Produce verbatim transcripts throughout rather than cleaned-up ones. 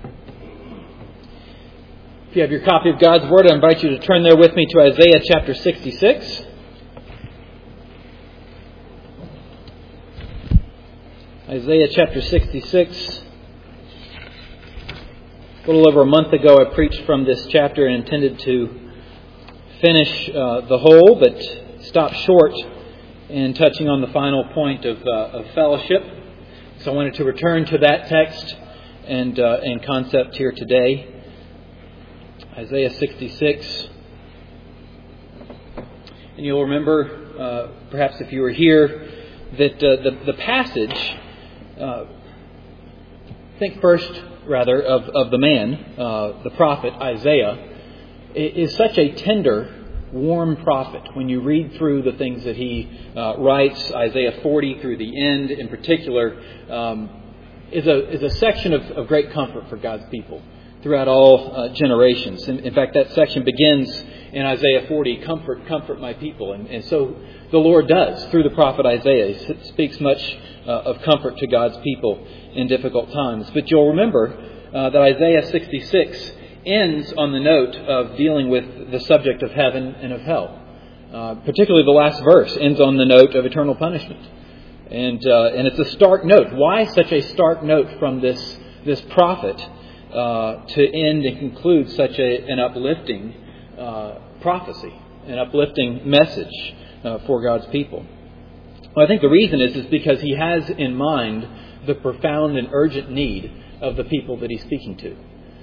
If you have your copy of God's Word, I invite you to turn there with me to Isaiah chapter sixty-six. Isaiah chapter sixty-six. A little over a month ago I preached from this chapter and intended to finish uh, the whole, but stopped short in touching on the final point of, uh, of fellowship. So I wanted to return to that text and, uh, and concept here today. Isaiah sixty-six. And you'll remember, uh, perhaps if you were here, that uh, the, the passage, uh, think first, rather, of, of the man, uh, the prophet Isaiah, is such a tender, warm prophet. When you read through the things that he uh, writes, Isaiah forty through the end in particular, um, is a is a section of, of great comfort for God's people throughout all uh, generations. In, in fact, that section begins in Isaiah forty, comfort, comfort my people. And, and so the Lord does through the prophet Isaiah. He speaks much uh, of comfort to God's people in difficult times. But you'll remember uh, that Isaiah sixty-six ends on the note of dealing with the subject of heaven and of hell. Uh, particularly the last verse ends on the note of eternal punishment. And uh, and it's a stark note. Why such a stark note from this, this prophet uh, to end and conclude such a, an uplifting uh, prophecy, an uplifting message uh, for God's people? Well, I think the reason is, is because he has in mind the profound and urgent need of the people that he's speaking to.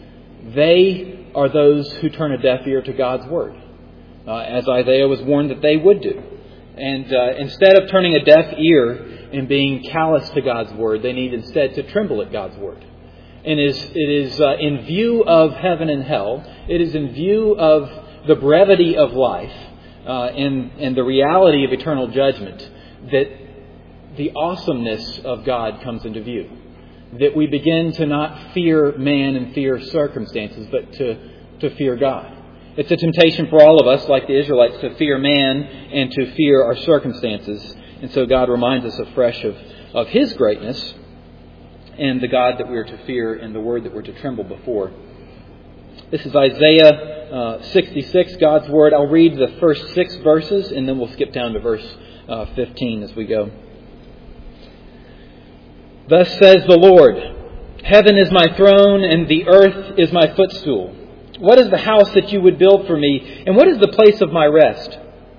They are those who turn a deaf ear to God's Word, uh, as Isaiah was warned that they would do. And uh, instead of turning a deaf ear and being callous to God's Word, they need instead to tremble at God's Word. And it is, it is uh, in view of heaven and hell, it is in view of the brevity of life uh, and, and the reality of eternal judgment that the awesomeness of God comes into view. That we begin to not fear man and fear circumstances, but to, to fear God. It's a temptation for all of us, like the Israelites, to fear man and to fear our circumstances. And so God reminds us afresh of, of His greatness and the God that we are to fear and the Word that we're to tremble before. This is Isaiah uh, sixty-six, God's Word. I'll read the first six verses and then we'll skip down to verse uh, fifteen as we go. Thus says the Lord, heaven is my throne and the earth is my footstool. What is the house that you would build for me, and what is the place of my rest?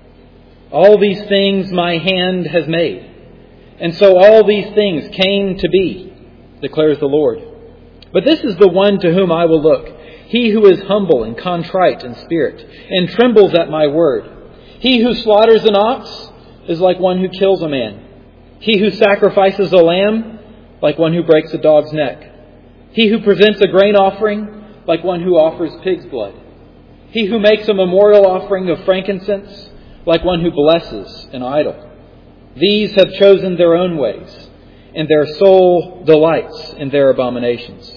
All these things my hand has made, and so all these things came to be, declares the Lord. But this is the one to whom I will look, he who is humble and contrite in spirit, and trembles at my word. He who slaughters an ox is like one who kills a man. He who sacrifices a lamb, like one who breaks a dog's neck. He who presents a grain offering, like one who offers pig's blood. He who makes a memorial offering of frankincense, like one who blesses an idol. These have chosen their own ways, and their soul delights in their abominations.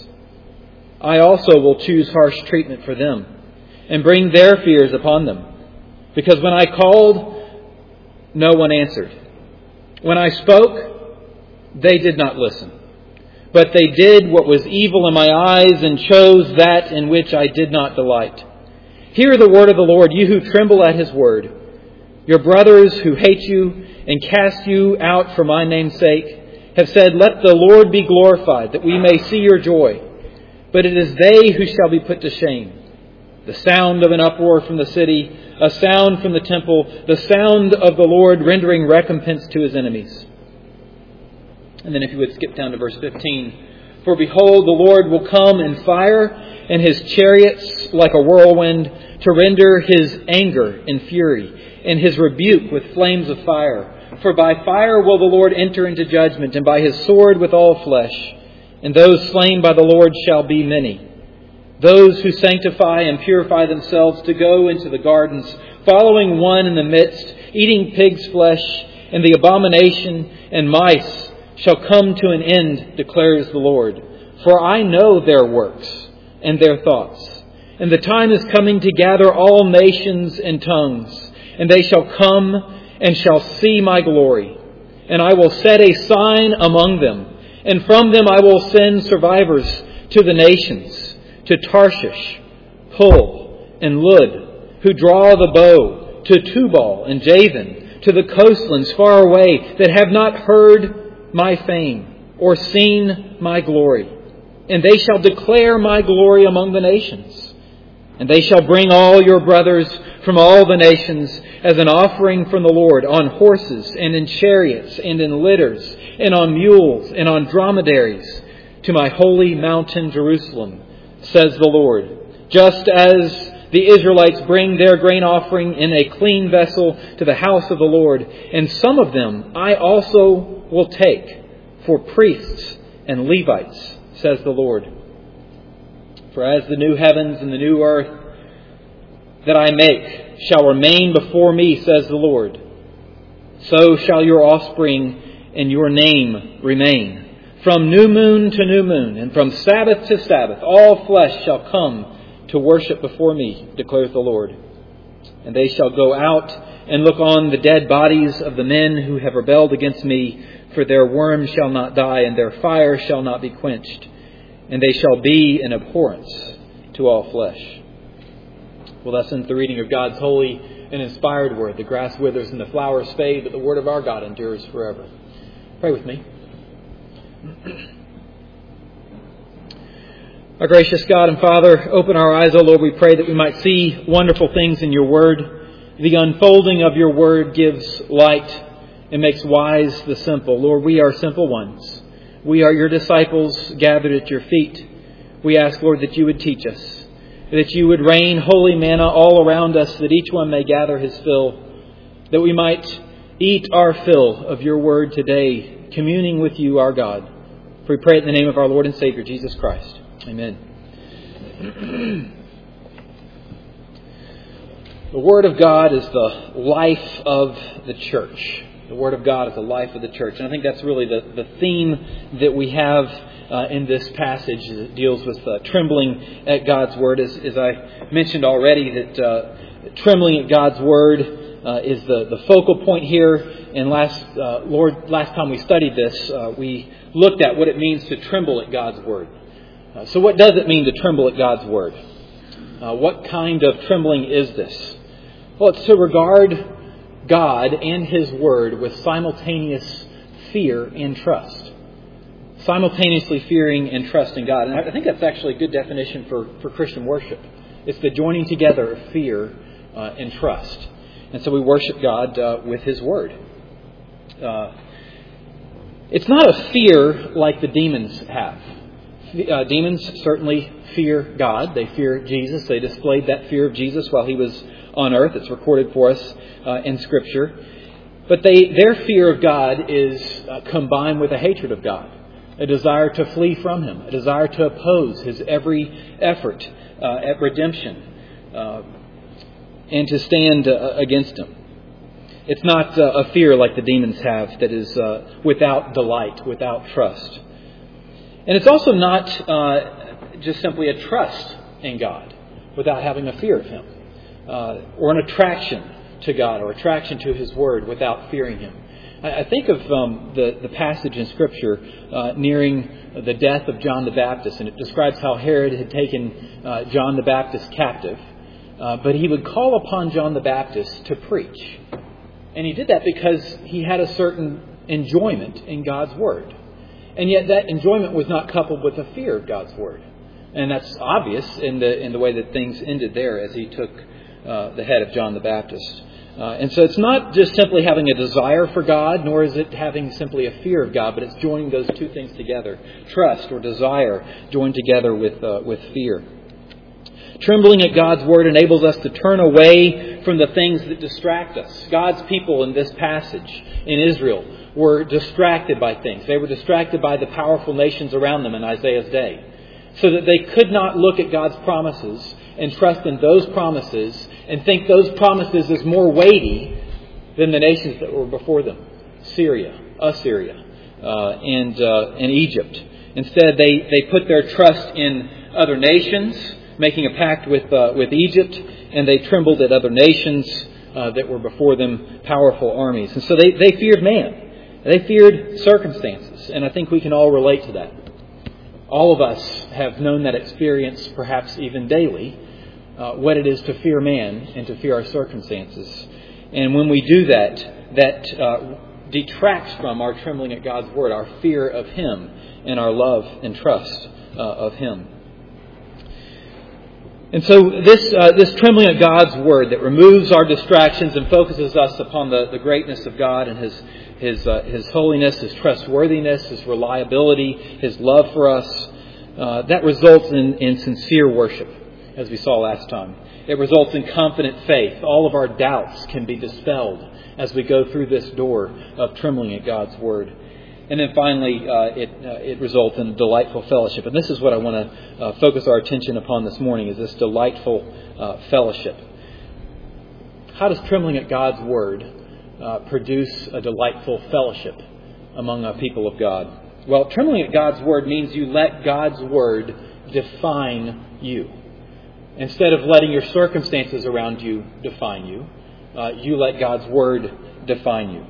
I also will choose harsh treatment for them, and bring their fears upon them. Because when I called, no one answered. When I spoke, they did not listen, but they did what was evil in my eyes and chose that in which I did not delight. Hear the word of the Lord, you who tremble at His word. Your brothers who hate you and cast you out for my name's sake have said, let the Lord be glorified, that we may see your joy. But it is they who shall be put to shame. The sound of an uproar from the city, a sound from the temple, the sound of the Lord rendering recompense to His enemies. And then if you would skip down to verse fifteen. For behold, the Lord will come in fire, and His chariots like a whirlwind, to render His anger in fury, and His rebuke with flames of fire. For by fire will the Lord enter into judgment, and by His sword with all flesh. And those slain by the Lord shall be many. Those who sanctify and purify themselves to go into the gardens, following one in the midst, eating pig's flesh, and the abomination and mice shall come to an end, declares the Lord. For I know their works and their thoughts. And the time is coming to gather all nations and tongues. And they shall come and shall see my glory. And I will set a sign among them. And from them I will send survivors to the nations, to Tarshish, Pul, and Lud, who draw the bow, to Tubal and Javan, to the coastlands far away, that have not heard my fame, or seen my glory. And they shall declare my glory among the nations. And they shall bring all your brothers from all the nations as an offering from the Lord, on horses and in chariots and in litters and on mules and on dromedaries, to my holy mountain Jerusalem, says the Lord. Just as the Israelites bring their grain offering in a clean vessel to the house of the Lord, and some of them I also will take for priests and Levites, says the Lord. For as the new heavens and the new earth that I make shall remain before me, says the Lord, so shall your offspring and your name remain. From new moon to new moon, and from Sabbath to Sabbath, all flesh shall come to worship before me, declares the Lord. And they shall go out and look on the dead bodies of the men who have rebelled against me, for their worm shall not die, and their fire shall not be quenched, and they shall be an abhorrence to all flesh. Well, that's in the reading of God's holy and inspired word. The grass withers and the flowers fade, but the word of our God endures forever. Pray with me. Our gracious God and Father, open our eyes, O Lord, we pray that we might see wonderful things in your word. The unfolding of your word gives light and makes wise the simple. Lord, we are simple ones. We are your disciples gathered at your feet. We ask, Lord, that you would teach us, that you would rain holy manna all around us, that each one may gather his fill, that we might eat our fill of your word today, communing with you, our God. For we pray it in the name of our Lord and Savior, Jesus Christ. Amen. The Word of God is the life of the church. The Word of God is the life of the church. And I think that's really the, the theme that we have uh, in this passage that deals with uh, trembling at God's Word. As, as I mentioned already, that uh, trembling at God's Word uh, is the, the focal point here. And last uh, Lord, last time we studied this, uh, we looked at what it means to tremble at God's Word. Uh, so what does it mean to tremble at God's Word? Uh, what kind of trembling is this? Well, it's to regard God and His Word with simultaneous fear and trust. Simultaneously fearing and trusting God. And I think that's actually a good definition for, for Christian worship. It's the joining together of fear uh, and trust. And so we worship God uh, with His Word. Uh, it's not a fear like the demons have. Uh, demons certainly fear God. They fear Jesus. They displayed that fear of Jesus while He was on earth. It's recorded for us uh, in Scripture. But they, their fear of God is uh, combined with a hatred of God, a desire to flee from Him, a desire to oppose His every effort uh, at redemption, uh, and to stand uh, against Him. It's not uh, a fear like the demons have that is uh, without delight, without trust. And it's also not uh, just simply a trust in God without having a fear of Him, uh, or an attraction to God or attraction to His Word without fearing Him. I, I think of um, the, the passage in Scripture uh, nearing the death of John the Baptist, and it describes how Herod had taken uh, John the Baptist captive, uh, but he would call upon John the Baptist to preach. And he did that because he had a certain enjoyment in God's Word. And yet that enjoyment was not coupled with a fear of God's Word. And that's obvious in the in the way that things ended there as he took uh, the head of John the Baptist. Uh, and so it's not just simply having a desire for God, nor is it having simply a fear of God, but it's joining those two things together. Trust or desire joined together with uh, with fear. Trembling at God's Word enables us to turn away from the things that distract us. God's people in this passage in Israel were distracted by things. They were distracted by the powerful nations around them in Isaiah's day, so that they could not look at God's promises and trust in those promises and think those promises as more weighty than the nations that were before them, Syria, Assyria, uh, and uh, and Egypt. Instead, they, they put their trust in other nations, making a pact with uh, with Egypt, and they trembled at other nations uh, that were before them, powerful armies. And so they, they feared man. They feared circumstances. And I think we can all relate to that. All of us have known that experience, perhaps even daily, uh, what it is to fear man and to fear our circumstances. And when we do that, that uh, detracts from our trembling at God's Word, our fear of Him, and our love and trust uh, of Him. And so this uh, this trembling at God's Word that removes our distractions and focuses us upon the, the greatness of God and His His uh, His holiness, His trustworthiness, His reliability, His love for us, uh, that results in, in sincere worship, as we saw last time. It results in confident faith. All of our doubts can be dispelled as we go through this door of trembling at God's Word. And then finally, uh, it uh, it results in delightful fellowship. And this is what I want to uh, focus our attention upon this morning, is this delightful uh, fellowship. How does trembling at God's Word uh, produce a delightful fellowship among a people of God? Well, trembling at God's Word means you let God's Word define you. Instead of letting your circumstances around you define you, uh, you let God's Word define you.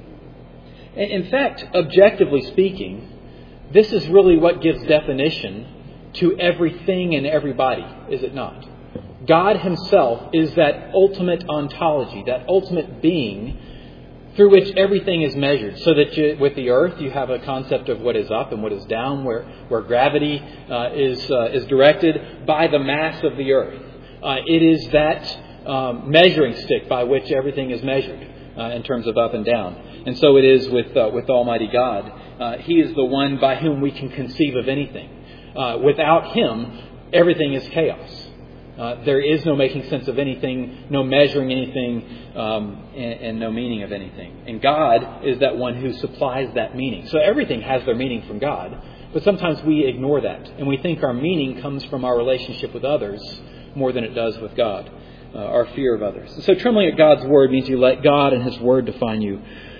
In fact, objectively speaking, this is really what gives definition to everything and everybody, is it not? God Himself is that ultimate ontology, that ultimate being through which everything is measured. So that you, with the earth, you have a concept of what is up and what is down, where, where gravity uh, is, uh, is directed by the mass of the earth. Uh, it is that um, measuring stick by which everything is measured uh, in terms of up and down. And so it is with uh, with Almighty God. Uh, he is the one by whom we can conceive of anything. Uh, without Him, everything is chaos. Uh, there is no making sense of anything, no measuring anything, um, and, and no meaning of anything. And God is that one who supplies that meaning. So everything has their meaning from God. But sometimes we ignore that. And we think our meaning comes from our relationship with others more than it does with God. Uh, our fear of others. So trembling at God's Word means you let God and His Word define you.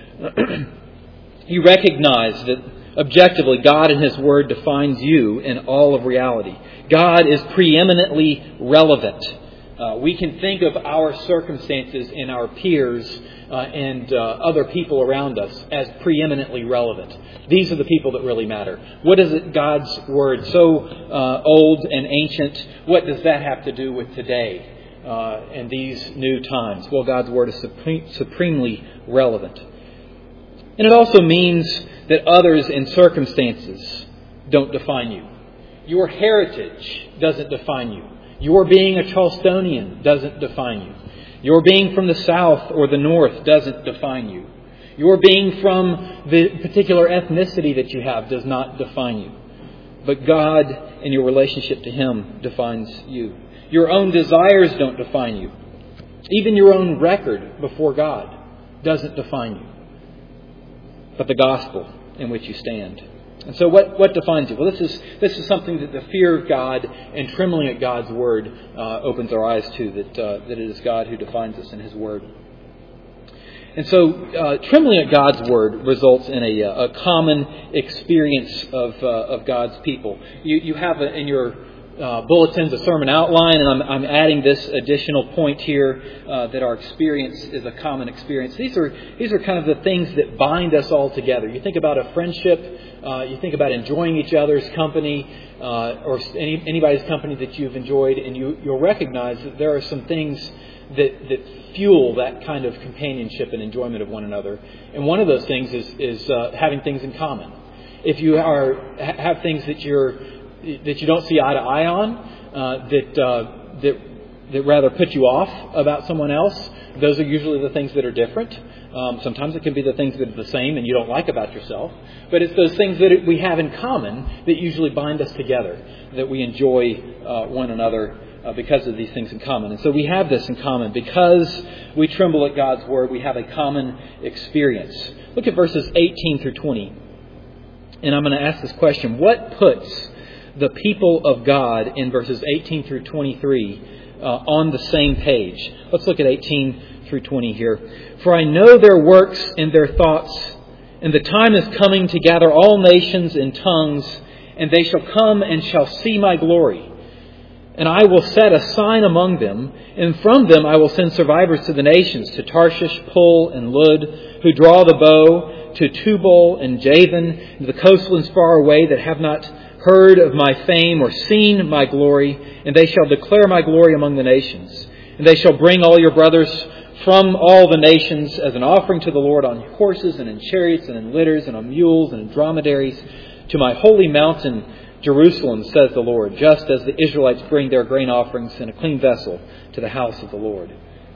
You recognize that objectively God and His Word defines you in all of reality. God is preeminently relevant. Uh, we can think of our circumstances and our peers uh, and uh, other people around us as preeminently relevant. These are the people that really matter. What is it God's Word, so uh, old and ancient, what does that have to do with today uh, and these new times? Well, God's Word is supreme, supremely relevant. And it also means that others and circumstances don't define you. Your heritage doesn't define you. Your being a Charlestonian doesn't define you. Your being from the South or the North doesn't define you. Your being from the particular ethnicity that you have does not define you. But God and your relationship to Him defines you. Your own desires don't define you. Even your own record before God doesn't define you. But the gospel in which you stand. And so what, what defines you? Well, this is this is something that the fear of God and trembling at God's Word uh, opens our eyes to, that uh, that it is God who defines us in His Word. And so uh, trembling at God's Word results in a, a common experience of uh, of God's people. You, you have a, in your Uh, bulletins, a sermon outline, and I'm, I'm adding this additional point here uh, that our experience is a common experience. These are these are kind of the things that bind us all together. You think about a friendship, uh, you think about enjoying each other's company, uh, or any, anybody's company that you've enjoyed, and you, you'll recognize that there are some things that, that fuel that kind of companionship and enjoyment of one another. And one of those things is, is uh, having things in common. If you are have things that you're that you don't see eye to eye on, uh, that uh, that that rather put you off about someone else, those are usually the things that are different. Um, sometimes it can be the things that are the same and you don't like about yourself. But it's those things that we have in common that usually bind us together, that we enjoy uh, one another uh, because of these things in common. And so we have this in common. Because we tremble at God's Word, we have a common experience. Look at verses eighteen through twenty. And I'm going to ask this question. What puts the people of God in verses eighteen through twenty-three uh, on the same page? Let's look at eighteen through twenty here. For I know their works and their thoughts, and the time is coming to gather all nations and tongues, and they shall come and shall see my glory. And I will set a sign among them, and from them I will send survivors to the nations, to Tarshish, Pul, and Lud, who draw the bow, to Tubal and Javan, and the coastlands far away that have not heard of my fame or seen my glory, and they shall declare my glory among the nations. And they shall bring all your brothers from all the nations as an offering to the Lord on horses and in chariots and in litters and on mules and in dromedaries to my holy mountain Jerusalem, says the Lord, just as the Israelites bring their grain offerings in a clean vessel to the house of the Lord.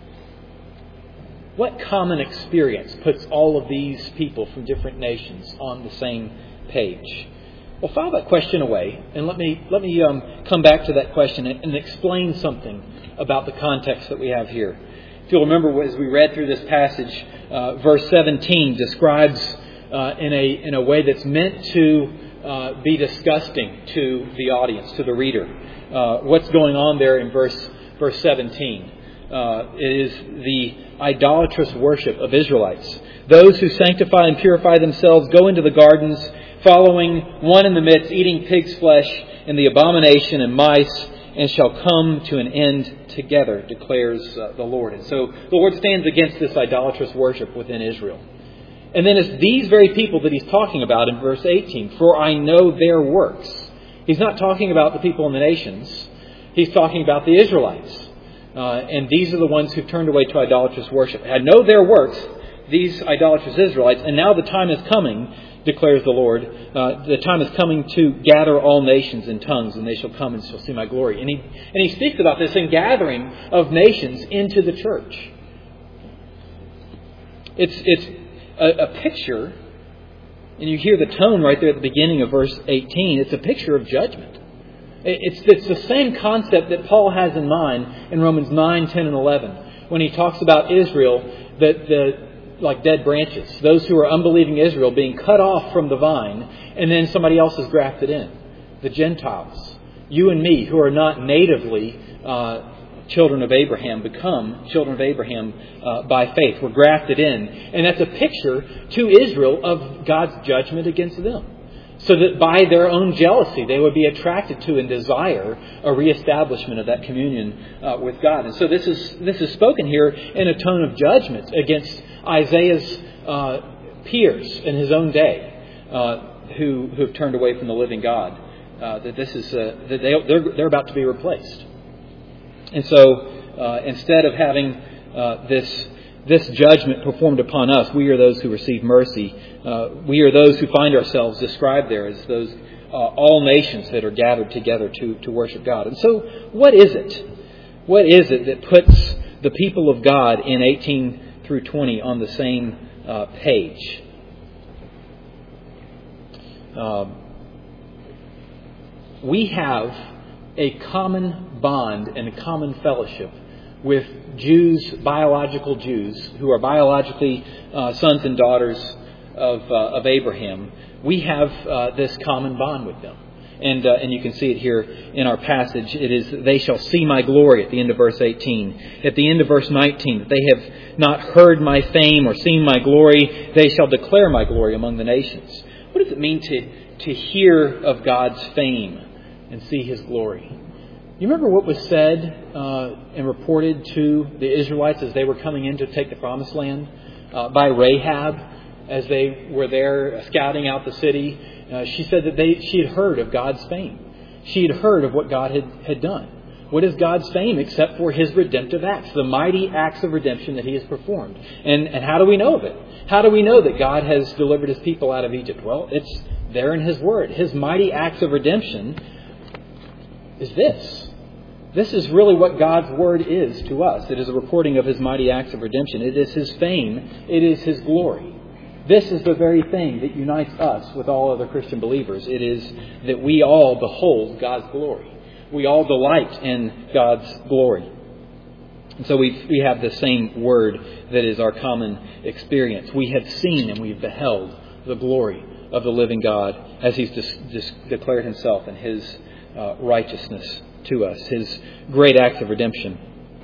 What common experience puts all of these people from different nations on the same page? Well, file that question away, and let me let me um, come back to that question and, and explain something about the context that we have here. If you'll remember, as we read through this passage, uh, verse seventeen describes uh, in a in a way that's meant to uh, be disgusting to the audience, to the reader, uh, what's going on there in verse verse seventeen. Uh, it is the idolatrous worship of Israelites. Those who sanctify and purify themselves go into the gardens, following one in the midst, eating pig's flesh and the abomination and mice, and shall come to an end together, declares uh, the Lord. And so the Lord stands against this idolatrous worship within Israel. And then it's these very people that he's talking about in verse eighteen. For I know their works. He's not talking about the people in the nations. He's talking about the Israelites. Uh, and these are the ones who've turned away to idolatrous worship. I know their works, these idolatrous Israelites, and now the time is coming, declares the Lord. Uh, the time is coming to gather all nations in tongues, and they shall come and shall see my glory. And he, and he speaks about this in gathering of nations into the church. It's, it's a, a picture, and you hear the tone right there at the beginning of verse eighteen. It's a picture of judgment. It's, it's the same concept that Paul has in mind in Romans nine, ten, and eleven when he talks about Israel, that the like dead branches, those who are unbelieving Israel being cut off from the vine, and then somebody else is grafted in. The Gentiles, you and me, who are not natively uh, children of Abraham, become children of Abraham uh, by faith. We're grafted in. And that's a picture to Israel of God's judgment against them. So that by their own jealousy, they would be attracted to and desire a reestablishment of that communion uh, with God. And so this is this is spoken here in a tone of judgment against Isaiah's uh, peers in his own day, uh, who who have turned away from the living God. Uh, that this is uh, that they they're, they're about to be replaced. And so uh, instead of having uh, this. This judgment performed upon us, we are those who receive mercy. Uh, we are those who find ourselves described there as those uh, all nations that are gathered together to, to worship God. And so what is it? What is it that puts the people of God in eighteen through twenty on the same uh, page? Uh, we have a common bond and a common fellowship with Jews, biological Jews, who are biologically uh, sons and daughters of, uh, of Abraham. We have uh, this common bond with them. And uh, and you can see it here in our passage. It is, they shall see my glory at the end of verse eighteen. At the end of verse nineteen, they have not heard my fame or seen my glory. They shall declare my glory among the nations. What does it mean to, to hear of God's fame and see His glory? You remember what was said uh, and reported to the Israelites as they were coming in to take the Promised Land uh, by Rahab as they were there scouting out the city? Uh, she said that they she had heard of God's fame. She had heard of what God had, had done. What is God's fame except for His redemptive acts, the mighty acts of redemption that He has performed? And, and how do we know of it? How do we know that God has delivered His people out of Egypt? Well, it's there in His Word. His mighty acts of redemption is this. This is really what God's Word is to us. It is a reporting of His mighty acts of redemption. It is His fame. It is His glory. This is the very thing that unites us with all other Christian believers. It is that we all behold God's glory. We all delight in God's glory. And so we we have the same Word that is our common experience. We have seen and we've beheld the glory of the living God as He's dis- dis- declared Himself and His uh, righteousness to us, His great acts of redemption.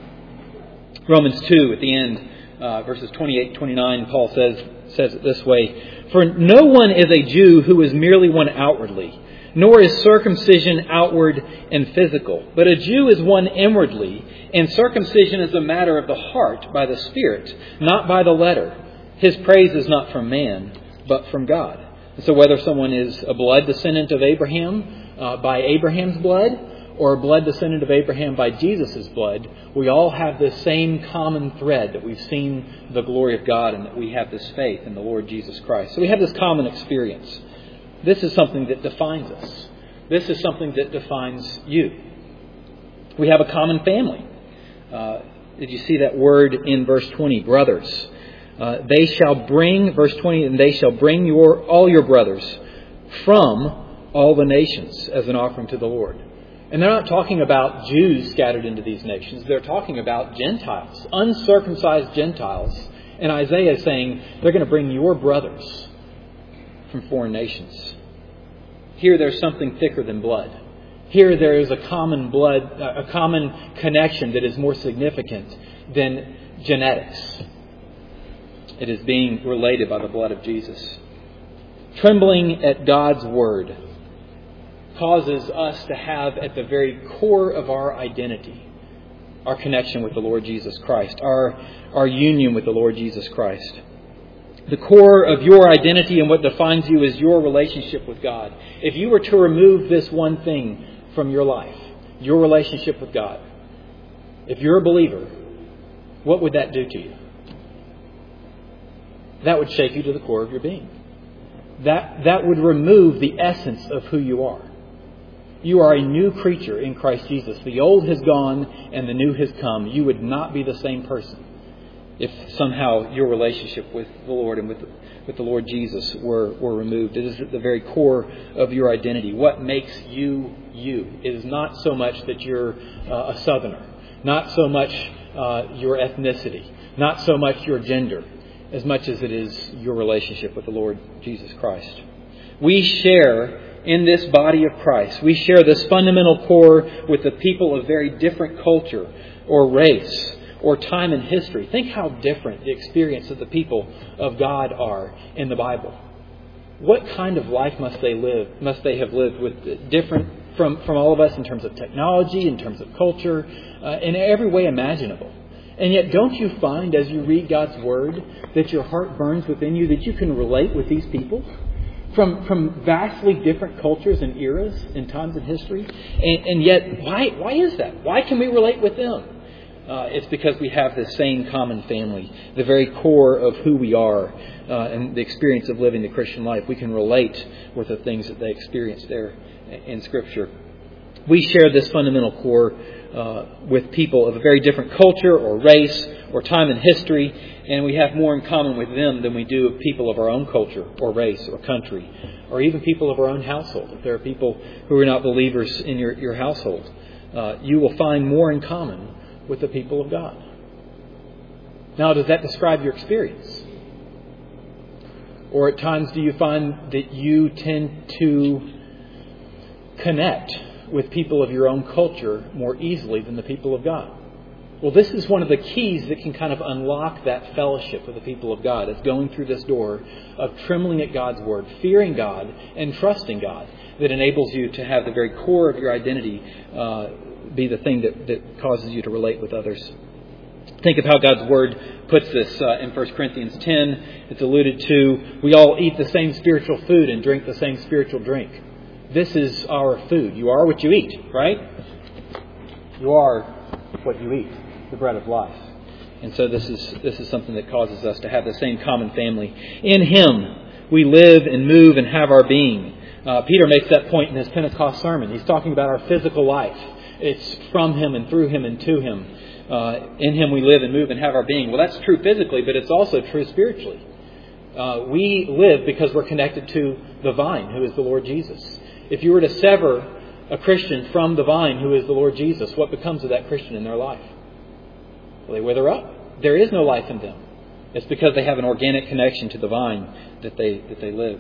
Romans two at the end, uh, verses twenty-eight, twenty-nine, Paul says says it this way: For no one is a Jew who is merely one outwardly, nor is circumcision outward and physical, but a Jew is one inwardly, and circumcision is a matter of the heart by the Spirit, not by the letter. His praise is not from man, but from God. So whether someone is a blood descendant of Abraham uh, by Abraham's blood or a blood descendant of Abraham by Jesus' blood, we all have this same common thread that we've seen the glory of God and that we have this faith in the Lord Jesus Christ. So we have this common experience. This is something that defines us. This is something that defines you. We have a common family. Uh, did you see that word in verse twenty? Brothers. Uh, they shall bring, verse twenty, and they shall bring your all your brothers from all the nations as an offering to the Lord. And they're not talking about Jews scattered into these nations. They're talking about Gentiles, uncircumcised Gentiles. And Isaiah is saying they're going to bring your brothers from foreign nations. Here there's something thicker than blood. Here there is a common blood, a common connection that is more significant than genetics. It is being related by the blood of Jesus. Trembling at God's word causes us to have at the very core of our identity our connection with the Lord Jesus Christ, our, our union with the Lord Jesus Christ. The core of your identity and what defines you is your relationship with God. If you were to remove this one thing from your life, your relationship with God, if you're a believer, what would that do to you? That would shake you to the core of your being. That, that would remove the essence of who you are. You are a new creature in Christ Jesus. The old has gone and the new has come. You would not be the same person if somehow your relationship with the Lord and with the, with the Lord Jesus were, were removed. It is at the very core of your identity. What makes you you? It is not so much that you're uh, a Southerner, not so much uh, your ethnicity, not so much your gender, as much as it is your relationship with the Lord Jesus Christ. We share in this body of Christ. We share this fundamental core with the people of very different culture or race or time in history. Think how different the experience of the people of God are in the Bible. What kind of life must they live? Must they have lived with different from, from all of us in terms of technology, in terms of culture, uh, in every way imaginable? And yet, don't you find as you read God's Word that your heart burns within you that you can relate with these people? From from vastly different cultures and eras and times in history. And, and yet, why why is that? Why can we relate with them? Uh, it's because we have this same common family, the very core of who we are uh, and the experience of living the Christian life. We can relate with the things that they experience there in Scripture. We share this fundamental core uh, with people of a very different culture or race or time in history, and we have more in common with them than we do with people of our own culture or race or country, or even people of our own household. If there are people who are not believers in your, your household, uh, you will find more in common with the people of God. Now, does that describe your experience? Or at times do you find that you tend to connect with people of your own culture more easily than the people of God? Well, this is one of the keys that can kind of unlock that fellowship with the people of God. It's going through this door of trembling at God's Word, fearing God, and trusting God that enables you to have the very core of your identity uh, be the thing that, that causes you to relate with others. Think of how God's Word puts this uh, in First Corinthians ten. It's alluded to, we all eat the same spiritual food and drink the same spiritual drink. This is our food. You are what you eat, right? You are what you eat. The bread of life. And so this is this is something that causes us to have the same common family. In Him we live and move and have our being. Uh, Peter makes that point in his Pentecost sermon. He's talking about our physical life. It's from Him and through Him and to Him. Uh, in Him we live and move and have our being. Well, that's true physically, but it's also true spiritually. Uh, we live because we're connected to the vine, who is the Lord Jesus. If you were to sever a Christian from the vine, who is the Lord Jesus, what becomes of that Christian in their life? Well, they wither up. There is no life in them. It's because they have an organic connection to the vine that they that they live.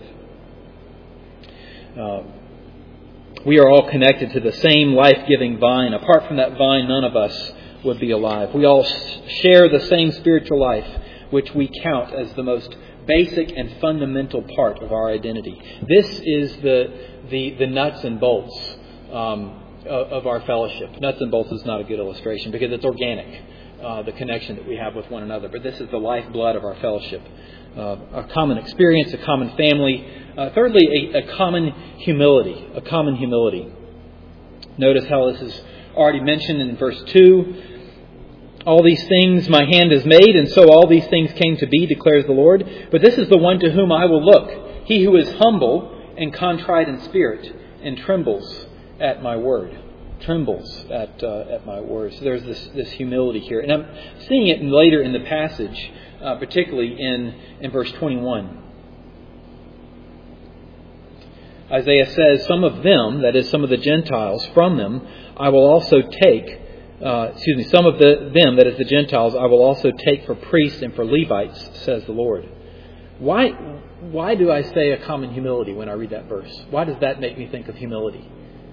Uh, we are all connected to the same life-giving vine. Apart from that vine, none of us would be alive. We all share the same spiritual life, which we count as the most basic and fundamental part of our identity. This is the the, the nuts and bolts um, of, of our fellowship. Nuts and bolts is not a good illustration because it's organic. uh, the connection that we have with one another. But this is the lifeblood of our fellowship. Uh, a common experience, a common family. Uh, thirdly, a, a common humility. A common humility. Notice how this is already mentioned in verse two. All these things my hand has made, and so all these things came to be, declares the Lord. But this is the one to whom I will look, he who is humble and contrite in spirit, and trembles at my word. Trembles at uh, at my words. So there's this this humility here, and I'm seeing it later in the passage, uh, particularly in in verse twenty-one. Isaiah says, "Some of them, that is, some of the Gentiles, from them I will also take." Uh, excuse me, some of the them, that is the Gentiles, I will also take for priests and for Levites, says the Lord. Why, why do I say a common humility when I read that verse? Why does that make me think of humility?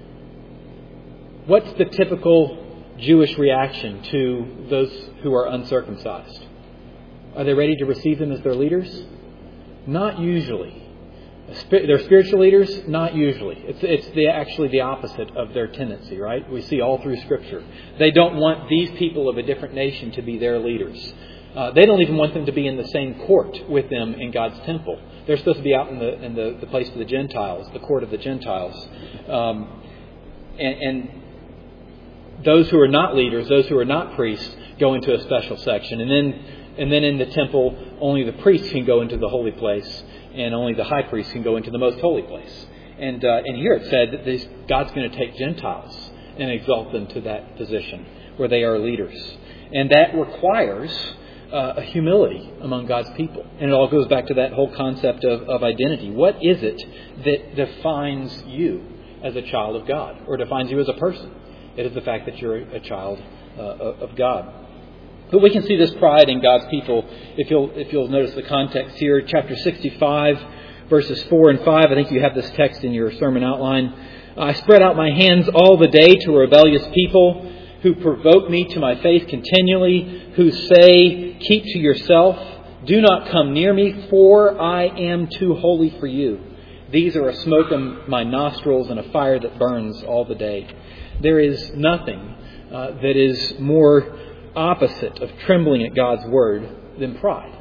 What's the typical Jewish reaction to those who are uncircumcised? Are they ready to receive them as their leaders? Not usually. They're spiritual leaders? Not usually. It's it's the, actually the opposite of their tendency, right? We see all through Scripture. They don't want these people of a different nation to be their leaders. Uh, they don't even want them to be in the same court with them in God's temple. They're supposed to be out in the in the, the place of the Gentiles, the court of the Gentiles. Um, and, and those who are not leaders, those who are not priests, go into a special section. And then and then in the temple, only the priests can go into the holy place. And only the high priest can go into the most holy place. And uh, and here it said that this, God's going to take Gentiles and exalt them to that position where they are leaders. And that requires uh, a humility among God's people. And it all goes back to that whole concept of, of identity. What is it that defines you as a child of God, or defines you as a person? It is the fact that you're a child uh, of God. But we can see this pride in God's people if you'll if you'll notice the context here. Chapter sixty-five, verses four and five. I think you have this text in your sermon outline. I spread out my hands all the day to a rebellious people who provoke me to my face continually, who say, keep to yourself, do not come near me, for I am too holy for you. These are a smoke in my nostrils and a fire that burns all the day. There is nothing uh, that is more opposite of trembling at God's word than pride.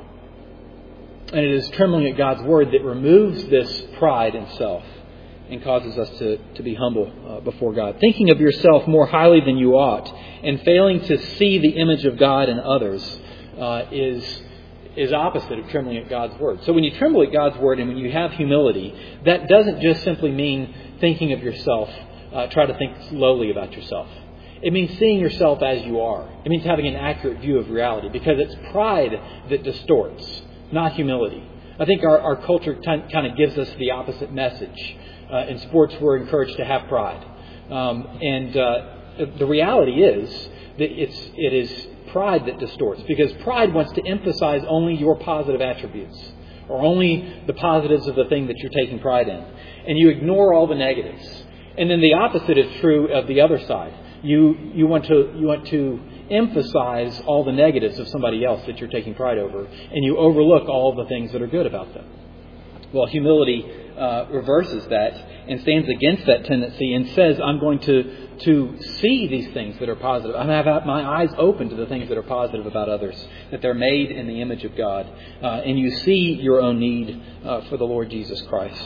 And it is trembling at God's word that removes this pride in self and causes us to, to be humble uh, before God. Thinking of yourself more highly than you ought and failing to see the image of God in others uh, is, is opposite of trembling at God's word. So when you tremble at God's word and when you have humility, that doesn't just simply mean thinking of yourself, uh, try to think lowly about yourself. It means seeing yourself as you are. It means having an accurate view of reality, because it's pride that distorts, not humility. I think our, our culture t- kind of gives us the opposite message. Uh, in sports, we're encouraged to have pride. Um, and uh, the reality is that it's, it is pride that distorts, because pride wants to emphasize only your positive attributes, or only the positives of the thing that you're taking pride in. And you ignore all the negatives. And then the opposite is true of the other side. You you want to you want to emphasize all the negatives of somebody else that you're taking pride over, and you overlook all the things that are good about them. Well, humility uh, reverses that and stands against that tendency and says, I'm going to to see these things that are positive. I'm going to have my eyes open to the things that are positive about others, that they're made in the image of God, uh, and you see your own need uh, for the Lord Jesus Christ.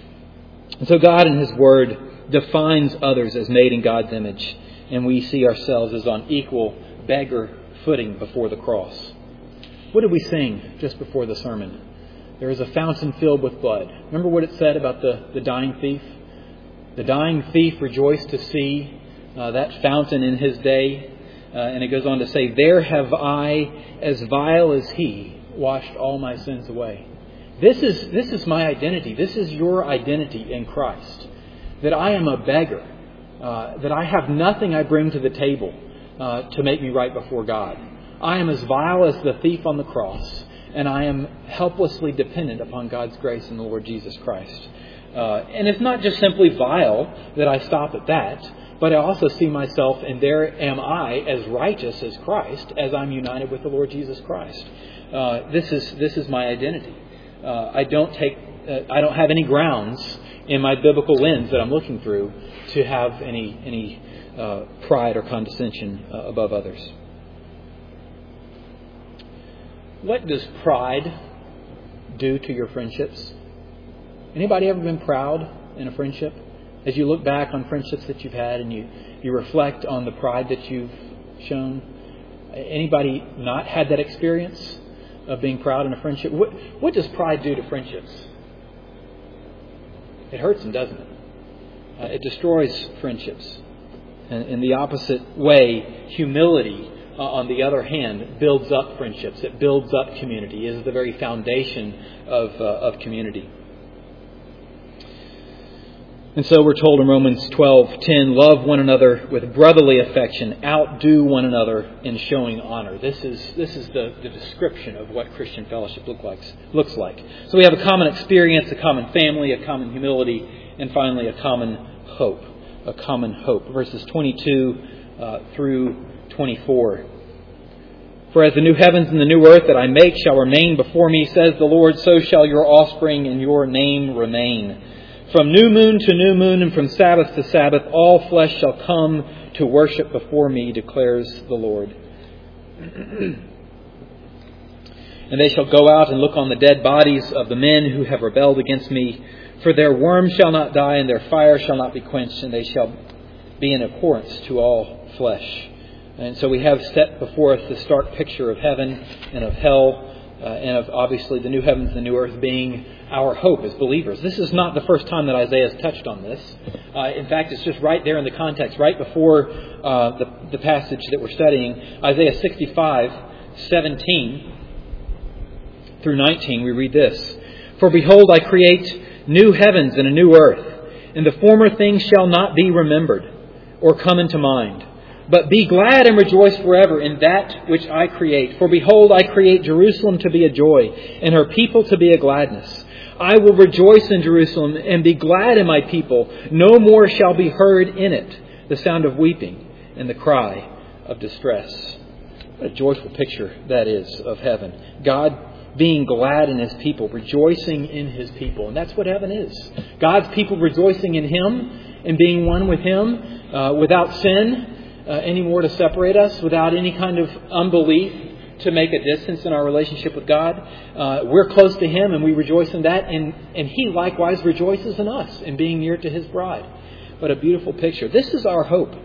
And so God in His Word defines others as made in God's image. And we see ourselves as on equal beggar footing before the cross. What did we sing just before the sermon? There is a fountain filled with blood. Remember what it said about the, the dying thief? The dying thief rejoiced to see uh, that fountain in his day. Uh, and it goes on to say, there have I, as vile as he, washed all my sins away. This is, this is my identity. This is your identity in Christ. That I am a beggar. Uh, that I have nothing I bring to the table uh, to make me right before God. I am as vile as the thief on the cross, and I am helplessly dependent upon God's grace in the Lord Jesus Christ. Uh, and it's not just simply vile that I stop at that, but I also see myself, and there am I, as righteous as Christ, as I'm united with the Lord Jesus Christ. Uh, this is this is my identity. Uh, I don't take uh, I don't have any grounds in my biblical lens that I'm looking through to have any any uh, pride or condescension uh, above others. what does pride do to your friendships? Anybody ever been proud in a friendship? As you look back on friendships that you've had and you, you reflect on the pride that you've shown, anybody not had that experience of being proud in a friendship? What, what does pride do to friendships? It hurts them, doesn't it? Uh, it destroys friendships. And in the opposite way, humility, uh, on the other hand, builds up friendships. It builds up community. It is the very foundation of uh, of community. And so we're told in Romans twelve ten, love one another with brotherly affection, outdo one another in showing honor. This is this is the, the description of what Christian fellowship look like, looks like. So we have a common experience, a common family, a common humility, and finally a common hope. A common hope. Verses twenty-two uh, through twenty-four. For as the new heavens and the new earth that I make shall remain before me, says the Lord, so shall your offspring and your name remain. From new moon to new moon and from Sabbath to Sabbath, all flesh shall come to worship before me, declares the Lord. And they shall go out and look on the dead bodies of the men who have rebelled against me. For their worm shall not die, and their fire shall not be quenched, and they shall be in abhorrence to all flesh. And so we have set before us the stark picture of heaven and of hell, uh, and of obviously the new heavens and the new earth being our hope as believers. This is not the first time that Isaiah has touched on this. Uh, in fact, it's just right there in the context, right before uh, the, the passage that we're studying. Isaiah sixty-five, seventeen through nineteen, we read this. For behold, I create new heavens and a new earth, and the former things shall not be remembered or come into mind. But be glad and rejoice forever in that which I create. For behold, I create Jerusalem to be a joy, and her people to be a gladness. I will rejoice in Jerusalem and be glad in my people. No more shall be heard in it the sound of weeping and the cry of distress. What a joyful picture that is of heaven. God being glad in His people, rejoicing in His people. And that's what heaven is. God's people rejoicing in Him and being one with Him uh, without sin uh, anymore to separate us, without any kind of unbelief to make a distance in our relationship with God. Uh, we're close to Him and we rejoice in that. And, and He likewise rejoices in us in being near to His bride. What a beautiful picture. This is our hope.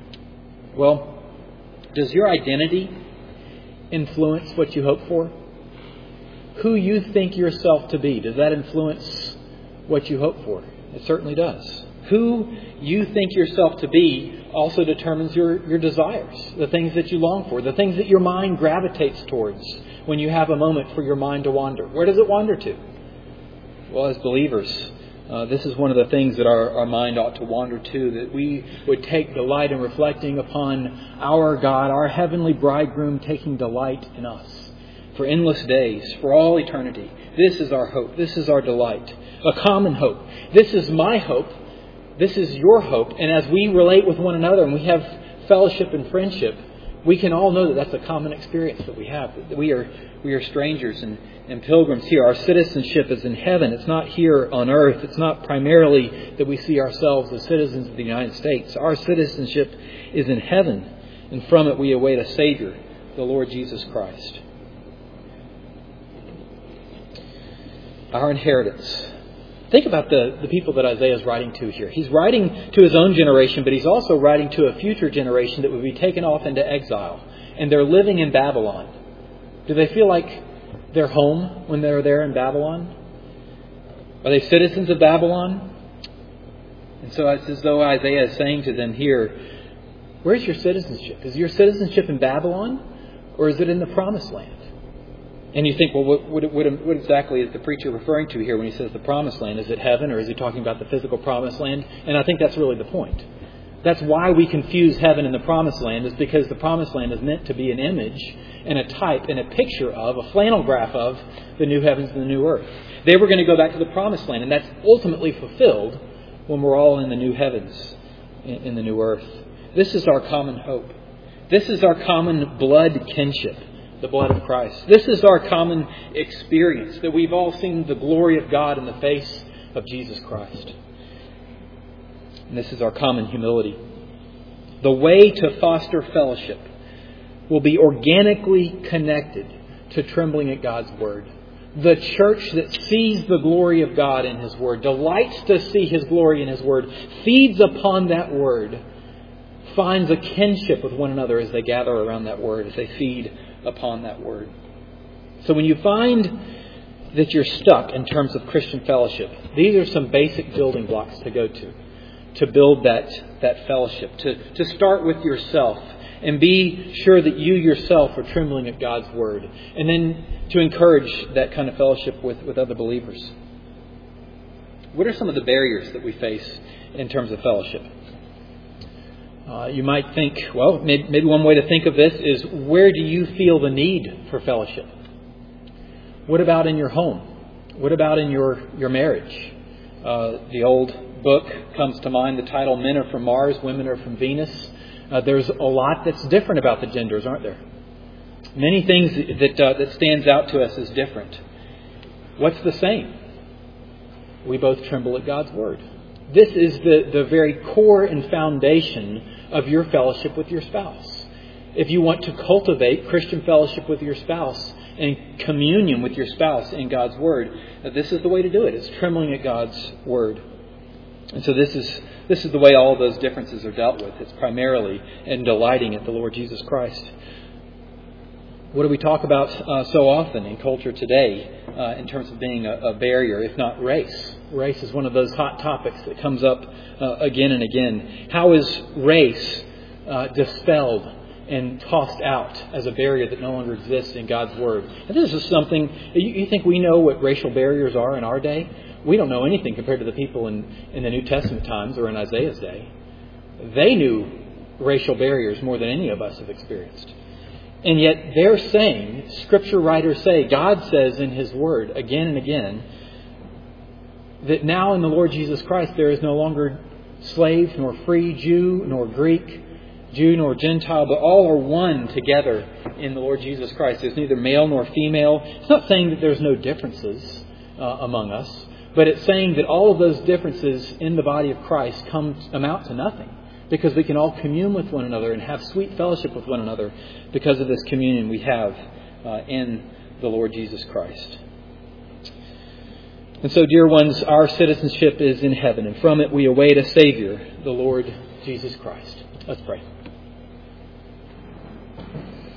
Well, does your identity influence what you hope for? Who you think yourself to be, does that influence what you hope for? It certainly does. Who you think yourself to be also determines your, your desires, the things that you long for, the things that your mind gravitates towards when you have a moment for your mind to wander. Where does it wander to? Well, as believers, uh, this is one of the things that our, our mind ought to wander to, that we would take delight in reflecting upon our God, our heavenly bridegroom, taking delight in us for endless days, for all eternity. This is our hope. This is our delight. A common hope. This is my hope. This is your hope. And as we relate with one another and we have fellowship and friendship, we can all know that that's a common experience that we have. That we are we are strangers and, and pilgrims here. Our citizenship is in heaven. It's not here on earth. It's not primarily that we see ourselves as citizens of the United States. Our citizenship is in heaven. And from it we await a Savior, the Lord Jesus Christ. Our inheritance. Think about the, the people that Isaiah is writing to here. He's writing to his own generation, but he's also writing to a future generation that would be taken off into exile. And they're living in Babylon. Do they feel like they're home when they're there in Babylon? Are they citizens of Babylon? And so it's as though Isaiah is saying to them here, where's your citizenship? Is your citizenship in Babylon, or is it in the Promised Land? And you think, well, what, what, what exactly is the preacher referring to here when he says the Promised Land? Is it heaven, or is he talking about the physical Promised Land? And I think that's really the point. That's why we confuse heaven and the Promised Land, is because the Promised Land is meant to be an image and a type and a picture of, a flannel graph of, the new heavens and the new earth. They were going to go back to the Promised Land, and that's ultimately fulfilled when we're all in the new heavens, in the new earth. This is our common hope. This is our common blood kinship. The blood of Christ. This is our common experience, that we've all seen the glory of God in the face of Jesus Christ. And this is our common humility. The way to foster fellowship will be organically connected to trembling at God's Word. The church that sees the glory of God in His Word, delights to see His glory in His Word, feeds upon that Word, finds a kinship with one another as they gather around that Word, as they feed upon that Word. So when you find that you're stuck in terms of Christian fellowship, these are some basic building blocks to go to, to build that, that fellowship, to, to start with yourself and be sure that you yourself are trembling at God's Word, and then to encourage that kind of fellowship with, with other believers. What are some of the barriers that we face in terms of fellowship? Uh, you might think, well, maybe one way to think of this is, where do you feel the need for fellowship? What about in your home? What about in your, your marriage? Uh, the old book comes to mind, the title, Men Are From Mars, Women Are From Venus. Uh, there's a lot that's different about the genders, aren't there? Many things that uh, that stands out to us as different. What's the same? We both tremble at God's Word. This is the, the very core and foundation of your fellowship with your spouse. If you want to cultivate Christian fellowship with your spouse and communion with your spouse in God's Word, this is the way to do it. It's trembling at God's Word. And so this is this is the way all those differences are dealt with. It's primarily in delighting at the Lord Jesus Christ. What do we talk about uh, so often in culture today uh, in terms of being a, a barrier, if not race? Race is one of those hot topics that comes up uh, again and again. How is race uh, dispelled and tossed out as a barrier that no longer exists in God's Word? And this is something, you, you think we know what racial barriers are in our day? We don't know anything compared to the people in, in the New Testament times or in Isaiah's day. They knew racial barriers more than any of us have experienced. And yet they're saying, Scripture writers say, God says in His Word again and again, that now in the Lord Jesus Christ there is no longer slave nor free, Jew nor Greek, Jew nor Gentile, but all are one together in the Lord Jesus Christ. There's neither male nor female. It's not saying that there's no differences uh, among us, but it's saying that all of those differences in the body of Christ come amount to nothing, because we can all commune with one another and have sweet fellowship with one another because of this communion we have uh, in the Lord Jesus Christ. And so, dear ones, our citizenship is in heaven, and from it we await a Savior, the Lord Jesus Christ. Let's pray.